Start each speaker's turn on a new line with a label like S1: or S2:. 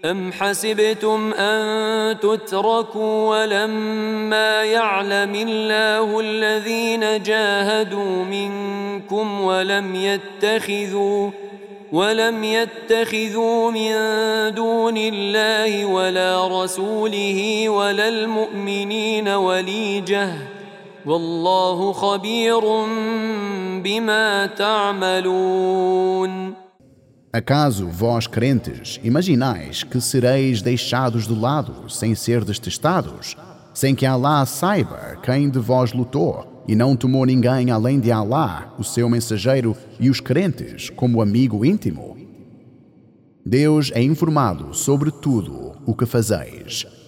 S1: أم حسبتم أن تتركوا ولما يعلم الله الذين جاهدوا منكم ولم يتخذوا من دون الله ولا رسوله ولا المؤمنين وليجة والله خبير بما تعملون.
S2: Acaso vós crentes imaginais que sereis deixados de lado sem serdes testados, sem que Allah saiba quem de vós lutou e não tomou ninguém além de Allah, o seu mensageiro e os crentes como amigo íntimo? Deus é informado sobre tudo o que fazeis.